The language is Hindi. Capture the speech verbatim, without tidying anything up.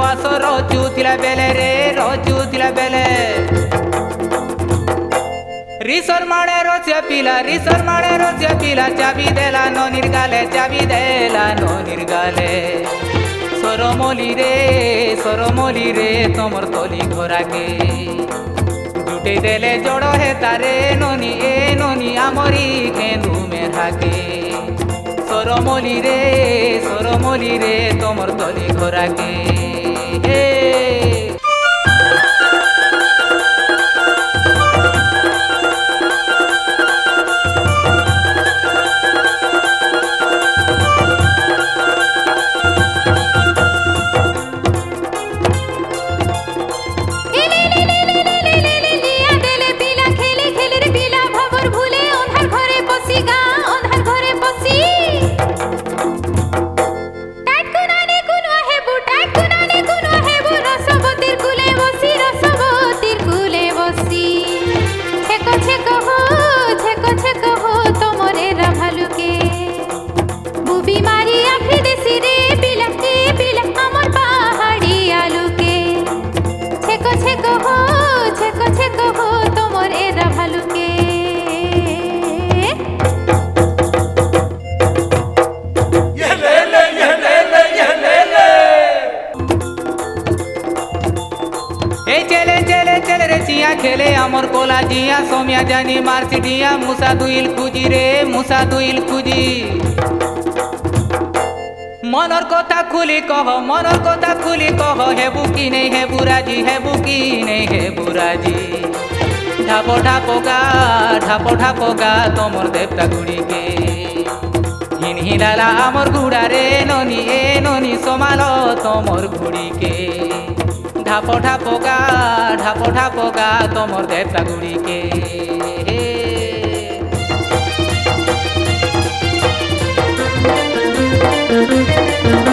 ଉପବାସ ରଚୁଥିଲା ବେଲେ ରେ ରଚୁଥିଲା ବେଲେ ରିସର ମାଣେ ରଚେ ପିଲା ରିସର ମାଣେ ରଚେ ପିଲା ଚାବି ଦେଲା ନନିର ଗାଲେ ଚାବି ଦେଲା ନନିର ଗାଲେ ସରମଲି ରେ ସରମଲି ରେ ତମର ତଲି ଘରାକେ ଜୁଟେଇ ଦେଲେ ଜଡ଼ ହେ ତାରେ ନନି ଏ ନନି ଆମରି କେନ୍ଦୁ ମେଢାକେ ସରମଲି ରେ ସରମଲି ରେ ତମର ତଲି ଘରାକେ ହେ खेले अमर कोला जिया सोमिया जानी मार्सिडिया मुसा दुइल खुजी रे मुसा दुइल खुजी मनर कथा खुली कह मनर कथा खुली कह हेबु की नहीं हेबु राजी हेबु की नहीं हेबु राजी ढापो ढापो गा ढापो ढापो गा तमर देवता गुड़ी के हिन हिलाला अमर गुड़ा रे ननी ए ननी समालो तमर गुड़ी के ढापो ढापो गा ढापो ढापो गा तमर देवता गुड़ी के